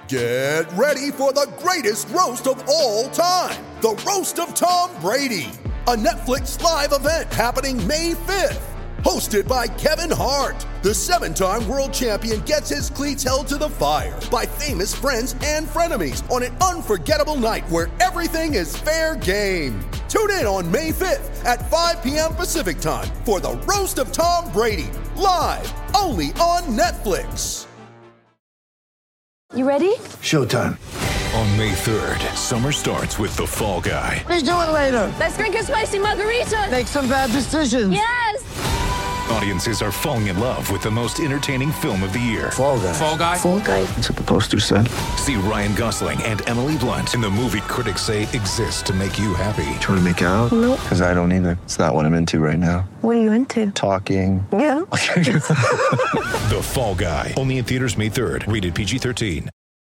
Get ready for the greatest roast of all time, the Roast of Tom Brady, a Netflix live event happening May 5th. Hosted by Kevin Hart, the 7-time world champion gets his cleats held to the fire by famous friends and frenemies on an unforgettable night where everything is fair game. Tune in on May 5th at 5 p.m. Pacific time for the Roast of Tom Brady, live only on Netflix. You ready? Showtime. On May 3rd, summer starts with The Fall Guy. Let's do it later. Let's drink a spicy margarita. Make some bad decisions. Yes! Audiences are falling in love with the most entertaining film of the year. Fall Guy. Fall Guy? Fall guy. That's what the poster said. See Ryan Gosling and Emily Blunt in the movie critics say exists to make you happy. Trying to make it out? Nope. Because I don't either. It's not what I'm into right now. What are you into? Talking. Yeah. The Fall Guy. Only in theaters May 3rd. Rated PG-13.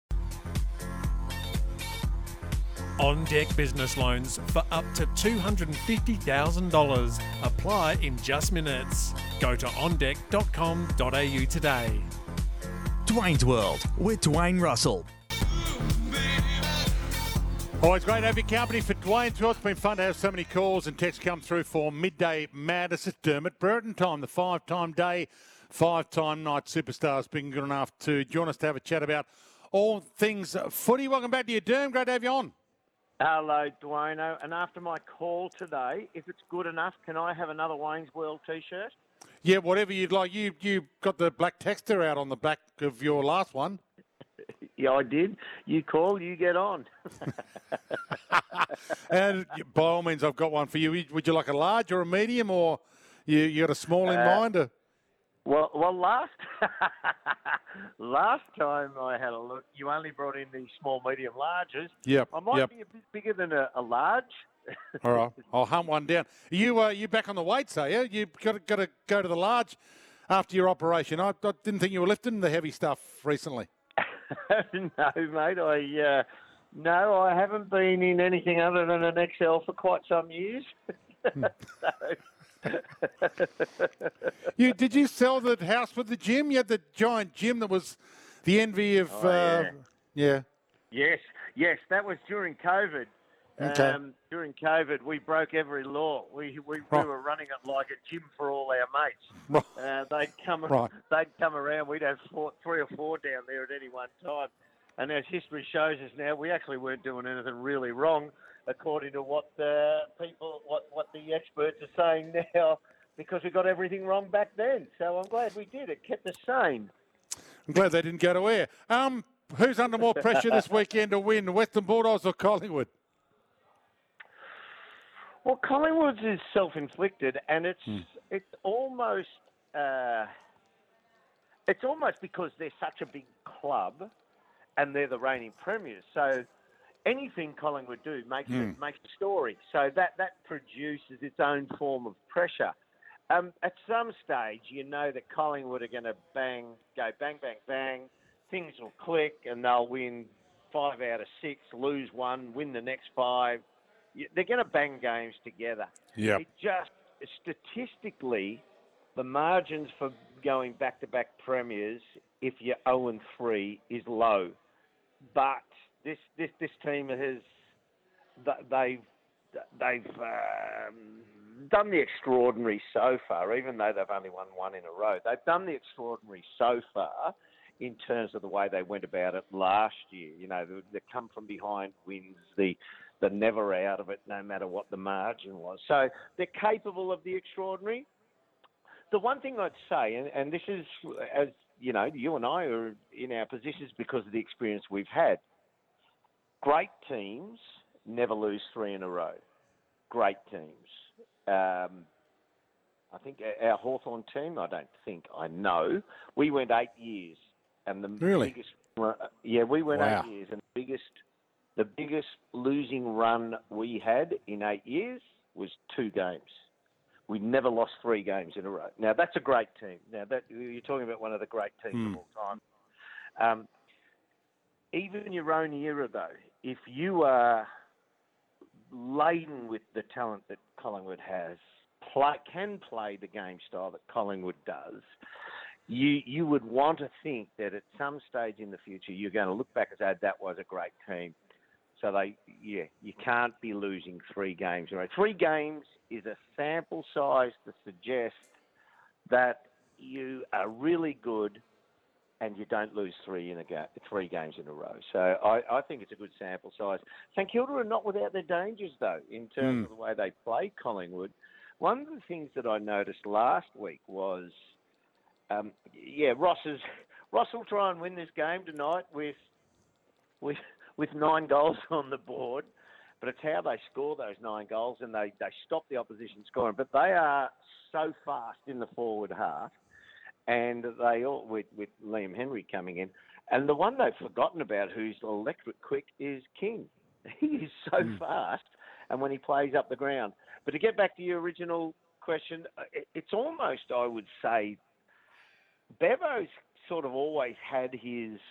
On Deck Business Loans for up to $250,000. Apply in just minutes. Go to ondeck.com.au today. Dwayne's World with Dwayne Russell. Always great to have your company for Dwayne's World. It's been fun to have so many calls and texts come through for Midday Madness. It's Dermot Brereton time, the 5-time day, 5-time night superstar has been good enough to join us to have a chat about all things footy. Welcome back to you, Derm. Great to have you on. Hello, Dwayne. And after my call today, if it's good enough, can I have another Wayne's World T-shirt? Yeah, whatever you'd like. You got the black texture out on the back of your last one. Yeah, I did. You call, you get on. And by all means, I've got one for you. Would you like a large or a medium, or you got a small in mind? Or? Well, last time I had a look, you only brought in the small, medium, larges. Yep. I might be a bit bigger than a large. All right, I'll hunt one down. You back on the weights, are you? You got to go to the large after your operation. I didn't think you were lifting the heavy stuff recently. No, mate. I haven't been in anything other than an XL for quite some years. Did you sell the house with the gym? You had the giant gym that was the envy of. Yeah. Yes, that was during COVID. Okay. During COVID, we broke every law. We were running it like a gym for all our mates. They'd come around. We'd have 3 or 4 down there at any one time. And as history shows us now, we actually weren't doing anything really wrong, according to what the experts are saying now, because we got everything wrong back then. So I'm glad we did. It kept us sane. I'm glad they didn't go to air. Who's under more pressure this weekend to win, Western Bulldogs or Collingwood? Well, Collingwood's is self-inflicted, and it's almost because they're such a big club, and they're the reigning premiers. So anything Collingwood do makes a story. So that produces its own form of pressure. At some stage, you know that Collingwood are going to go bang, bang, bang. Things will click, and they'll win 5 out of 6, lose 1, win the next 5. They're going to bang games together. Yeah. It just statistically, the margins for going back-to-back premiers, if you're 0-3, is low. But this team they've done the extraordinary so far, even though they've only won 1 in a row. They've done the extraordinary so far in terms of the way they went about it last year. You know, the come from behind wins, the never out of it, no matter what the margin was. So they're capable of the extraordinary. The one thing I'd say, and this is, as you know, you and I are in our positions because of the experience we've had. Great teams never lose 3 in a row. Great teams. I think our Hawthorn team, I know, we went 8 years. And the biggest, we went 8 years, and the biggest losing run we had in 8 years was 2 games. We never lost 3 games in a row. Now that's a great team. Now that you're talking about one of the great teams of all time. Even in your own era, though, if you are laden with the talent that Collingwood has, can play the game style that Collingwood does, you would want to think that at some stage in the future you're going to look back and say that was a great team. So you can't be losing 3 games. Right? 3 games is a sample size to suggest that you are really good and you don't lose 3 games in a row. So I think it's a good sample size. St Kilda are not without their dangers, though, in terms of the way they play Collingwood. One of the things that I noticed last week was, Ross will try and win this game tonight with 9 goals on the board, but it's how they score those 9 goals and they stop the opposition scoring. But they are so fast in the forward half, and they all with Liam Henry coming in. And the one they've forgotten about, who's electric quick, is King. He is so fast, and when he plays up the ground. But to get back to your original question, it's almost, I would say, Bevo's sort of always had his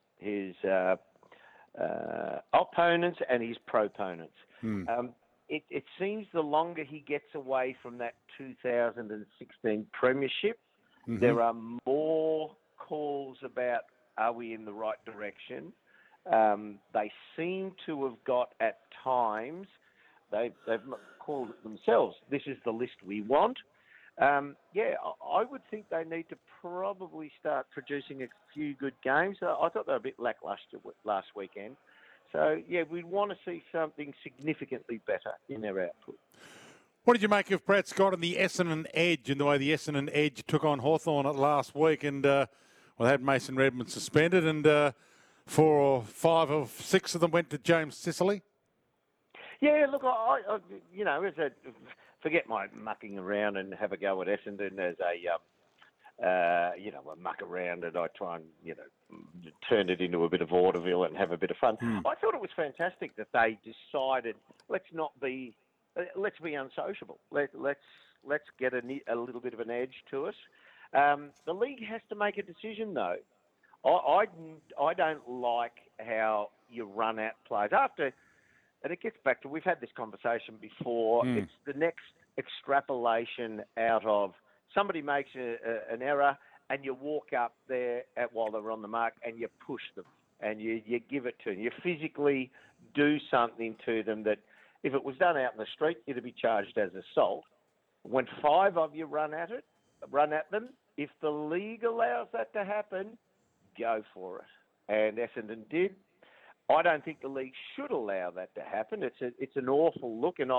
opponents and his proponents. It seems the longer he gets away from that 2016 premiership, there are more calls about, are we in the right direction? They seem to have got, at times, they've called it themselves, this is the list we want. I would think they need to probably start producing a few good games. I thought they were a bit lacklustre last weekend. So, we'd want to see something significantly better in their output. What did you make of Brad Scott and the Essendon Edge and the way the Essendon Edge took on Hawthorn at last week? And, they had Mason Redmond suspended, and 4 or 5 or 6 of them went to James Sicily. Yeah, look, I forget my mucking around and have a go at Essendon as I muck around and I try and, turn it into a bit of vaudeville and have a bit of fun. I thought it was fantastic that they decided, let's be unsociable. Let's get a little bit of an edge to us. The league has to make a decision, though. I don't like how you run out players after. And it gets back to, we've had this conversation before, it's the next extrapolation out of somebody makes an error and you walk up there while they're on the mark and you push them and you give it to them. You physically do something to them that if it was done out in the street, it'd be charged as assault. When 5 of you run at them, if the league allows that to happen, go for it. And Essendon did. I don't think the league should allow that to happen. It's an awful look, and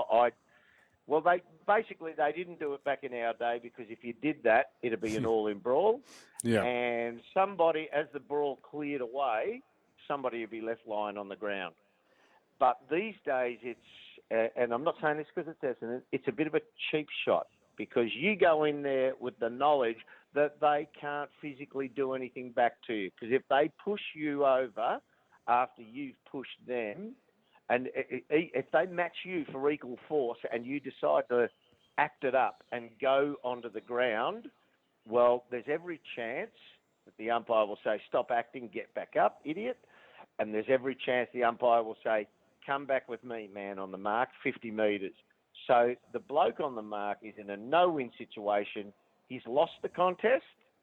they didn't do it back in our day because if you did that, it'd be an all-in brawl. Yeah. And somebody, as the brawl cleared away, somebody would be left lying on the ground. But these days, and I'm not saying this because it's Essendon, it's a bit of a cheap shot because you go in there with the knowledge that they can't physically do anything back to you. Because if they push you over after you've pushed them, and if they match you for equal force and you decide to act it up and go onto the ground, well, there's every chance that the umpire will say, stop acting, get back up, idiot. And there's every chance the umpire will say, come back with me, man, on the mark, 50 metres. So the bloke on the mark is in a no-win situation. He's lost the contest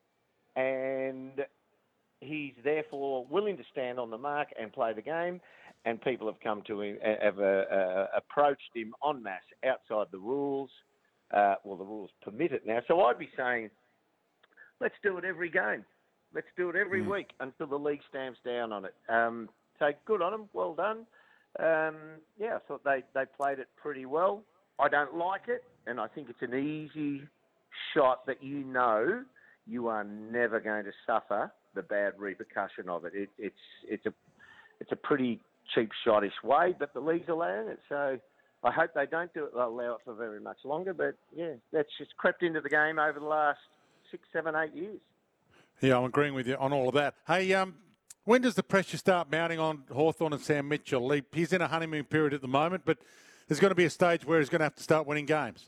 and he's therefore willing to stand on the mark and play the game. And people have come to him, have approached him en masse outside the rules. The rules permit it now. So I'd be saying, let's do it every game. Let's do it every week until the league stamps down on it. So good on them. Well done. I thought they played it pretty well. I don't like it, and I think it's an easy shot that you are never going to suffer the bad repercussion of it. It's a pretty cheap shottish way, but the league's allowing it. So I hope they don't allow it for very much longer. But that's just crept into the game over the last 6, 7, 8 years. Yeah, I'm agreeing with you on all of that. Hey, when does the pressure start mounting on Hawthorn and Sam Mitchell? He's in a honeymoon period at the moment, but there's going to be a stage where he's going to have to start winning games.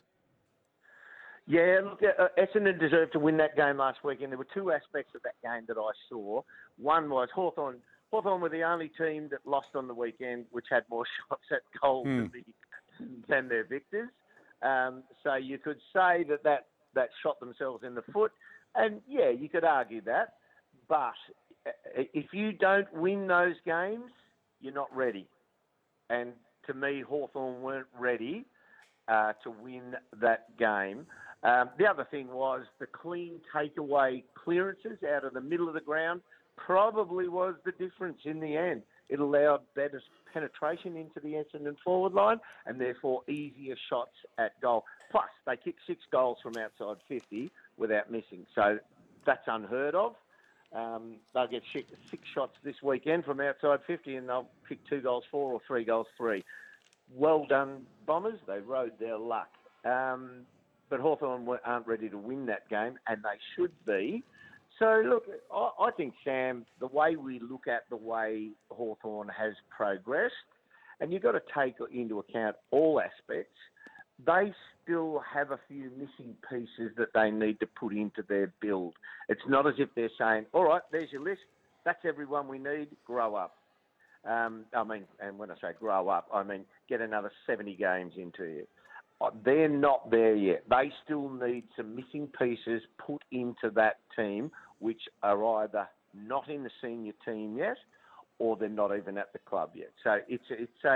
Yeah, look, Essendon deserved to win that game last weekend. There were 2 aspects of that game that I saw. One was Hawthorn were the only team that lost on the weekend, which had more shots at goal than their victors. So you could say that shot themselves in the foot. And, yeah, you could argue that. But if you don't win those games, you're not ready. And to me, Hawthorn weren't ready to win that game. The other thing was the clean takeaway clearances out of the middle of the ground probably was the difference in the end. It allowed better penetration into the Essendon forward line and therefore easier shots at goal. Plus, they kicked 6 goals from outside 50 without missing. So that's unheard of. They'll get 6 shots this weekend from outside 50 and they'll kick 2 goals 4 or 3 goals 3. Well done, Bombers. They rode their luck. But Hawthorn aren't ready to win that game, and they should be. So, look, I think, Sam, the way we look at the way Hawthorn has progressed, and you've got to take into account all aspects, they still have a few missing pieces that they need to put into their build. It's not as if they're saying, all right, there's your list. That's everyone we need. Grow up. And when I say grow up, I mean get another 70 games into you. They're not there yet. They still need some missing pieces put into that team, which are either not in the senior team yet, or they're not even at the club yet. So it's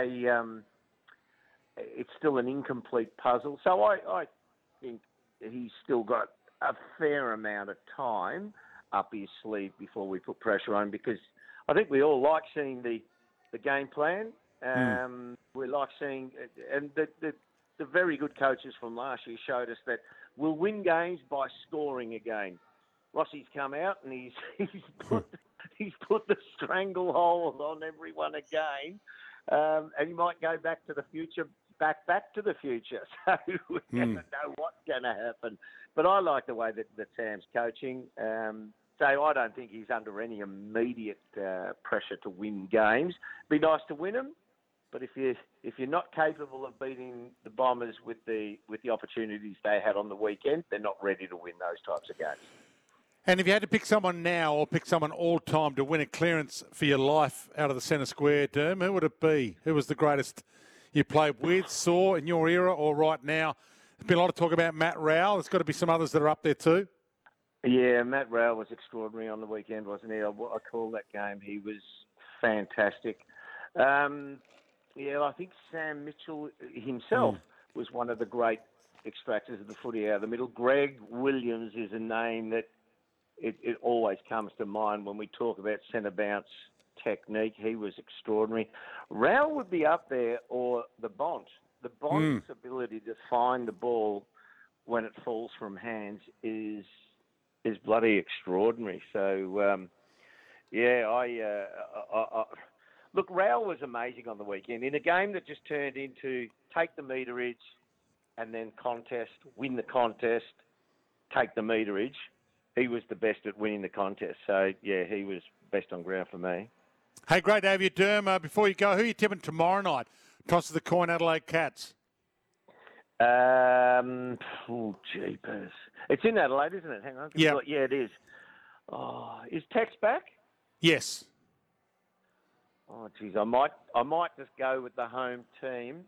still an incomplete puzzle. So I think he's still got a fair amount of time up his sleeve before we put pressure on, because I think we all like seeing the game plan. We like seeing, and the very good coaches from last year showed us that we'll win games by scoring again. Rossi's come out and he's put the stranglehold on everyone again, and he might go back to the future. Back to the future. So we never know what's going to happen. But I like the way that Sam's coaching. So I don't think he's under any immediate pressure to win games. Be nice to win them, but if you're not capable of beating the Bombers with the opportunities they had on the weekend, they're not ready to win those types of games. And if you had to pick someone now or pick someone all time to win a clearance for your life out of the centre square, Derm, who would it be? Who was the greatest you played with, saw in your era or right now? There's been a lot of talk about Matt Rowell. There's got to be some others that are up there too. Yeah, Matt Rowell was extraordinary on the weekend, wasn't he? I call that game. He was fantastic. I think Sam Mitchell himself was one of the great extractors of the footy out of the middle. Greg Williams is a name that it always comes to mind when we talk about centre bounce technique. He was extraordinary. Rowell would be up there, or the Bont. The Bont's ability to find the ball when it falls from hands is bloody extraordinary. So, look, Rowell was amazing on the weekend. In a game that just turned into take the meterage and then contest, win the contest, take the meterage, he was the best at winning the contest. So, yeah, he was best on ground for me. Hey, great to have you, Derm. Before you go, who are you tipping tomorrow night? Toss of the coin, Adelaide Cats. Jeepers. It's in Adelaide, isn't it? Hang on. Yeah. Yeah, it is. Oh, is Tex back? Yes. Oh, geez, I might just go with the home team.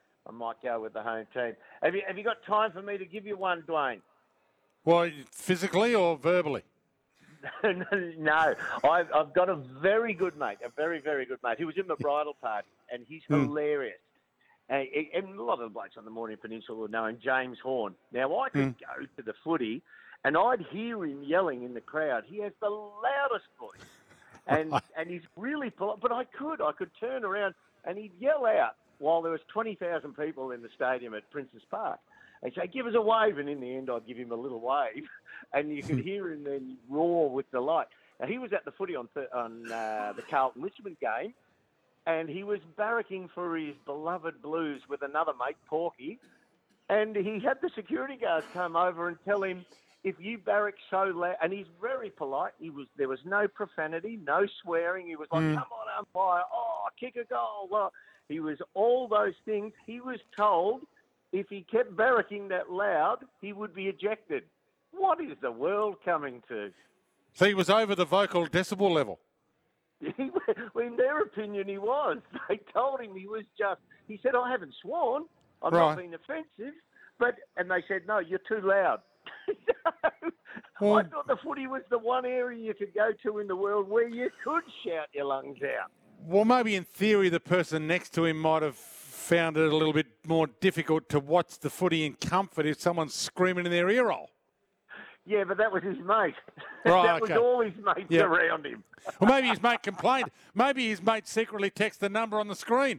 Have you got time for me to give you one, Dwayne? Well, physically or verbally? No, I've got a very good mate, a very, very good mate. He was in the bridal party, and he's hilarious. And a lot of the blokes on the Morning Peninsula will know him, James Horn. Now, I could go to the footy, and I'd hear him yelling in the crowd. He has the loudest voice, and he's really polite. But I could turn around, and he'd yell out while there was 20,000 people in the stadium at Princes Park. He'd say, "Give us a wave," and in the end, I'd give him a little wave, and you could hear him then roar with delight. Now, he was at the footy on the Carlton-Richmond game, and he was barracking for his beloved Blues with another mate, Porky, and he had the security guards come over and tell him, if you barrack so loud, and he's very polite, there was no profanity, no swearing, he was like, come on, umpire, kick a goal. Well, he was all those things. He was told if he kept barracking that loud, he would be ejected. What is the world coming to? So he was over the vocal decibel level. Well, in their opinion, he was. They told him he said, I haven't sworn. I'm not being offensive. And they said, no, you're too loud. I thought the footy was the one area you could go to in the world where you could shout your lungs out. Well, maybe in theory the person next to him might have found it a little bit more difficult to watch the footy in comfort if someone's screaming in their ear hole. Yeah, but that was his mate. Right, that was okay. all his mates Yep. around him. Well, maybe his mate complained. Maybe his mate secretly texted the number on the screen.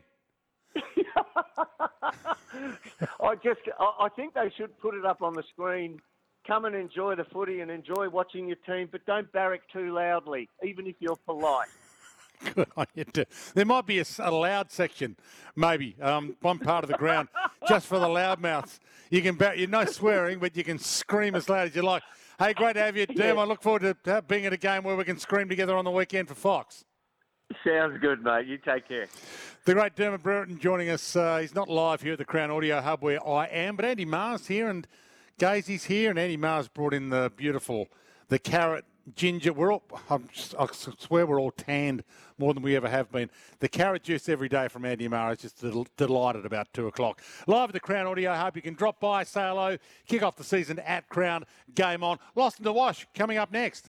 I think they should put it up on the screen. Come and enjoy the footy and enjoy watching your team, but don't barrack too loudly, even if you're polite. Good on you, too. There might be a loud section, maybe, one part of the ground, just for the loudmouths. You can no swearing, but you can scream as loud as you like. Hey, great to have you, Derm. I look forward to being at a game where we can scream together on the weekend for Fox. Sounds good, mate. You take care. The great Dermot Brereton joining us. He's not live here at the Crown Audio Hub where I am, but Andy Mars here and Gazy's here, and Andy Mars brought in the carrot ginger. I swear we're all tanned more than we ever have been. The carrot juice every day from Andy Mars is just delighted about 2 o'clock. Live at the Crown Audio Hub. You can drop by, say hello, kick off the season at Crown. Game on. Lost in the Wash coming up next.